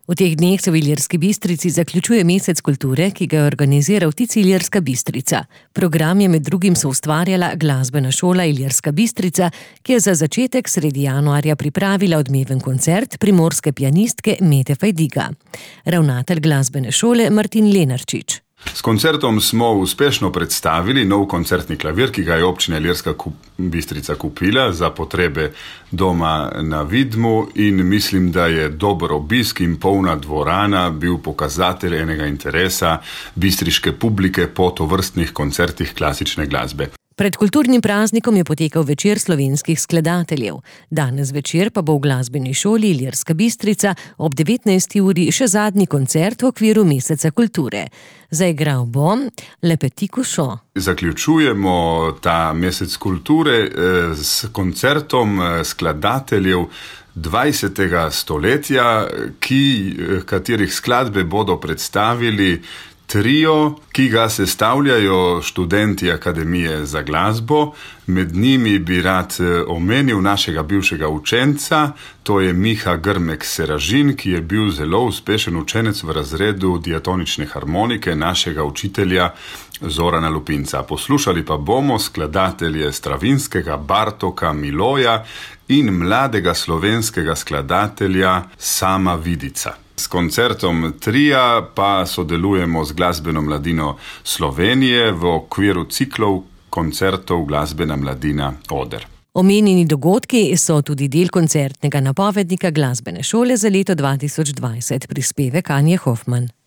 V teh dneh se v Ilirski Bistrici zaključuje mesec kulture, ki ga je organiziral TIC Ilirska Bistrica. Program je med drugim soustvarjala glasbena šola Ilirska Bistrica, ki je za začetek sredi januarja pripravila odmeven koncert primorske pianistke Mete Fajdiga. Ravnatelj glasbene šole Martin Lenarčič. S koncertom smo uspešno predstavili nov koncertni klavir, ki ga je občina Ilirska Bistrica kupila za potrebe doma na Vidmu, in mislim, da je dober obisk in polna dvorana bil pokazatelj enega interesa bistriške publike po tovrstnih koncertih klasične glasbe. Pred kulturnim praznikom je potekal večer slovenskih skladateljev. Danes večer pa bo v glasbeni šoli Ilirska Bistrica ob 19. uri še zadnji koncert v okviru meseca kulture. Zaigral bo Le Petit Cochon. Zaključujemo ta mesec kulture s koncertom skladateljev 20. stoletja, katerih skladbe bodo predstavili trio, ki ga sestavljajo študenti Akademije za glasbo. Med njimi bi rad omenil našega bivšega učenca, to je Miha Grmek-Seražin, ki je bil zelo uspešen učenec v razredu diatonične harmonike našega učitelja Zorana Lupinca. Poslušali pa bomo skladatelje Stravinskega, Bartoka, Miloja in mladega slovenskega skladatelja Sama Vidica. S koncertom tria pa sodelujemo z Glasbeno mladino Slovenije v okviru ciklov koncertov Glasbena mladina Oder. Omenjeni dogodki so tudi del koncertnega napovednika glasbene šole za leto 2020, prispevek Anje Hofman.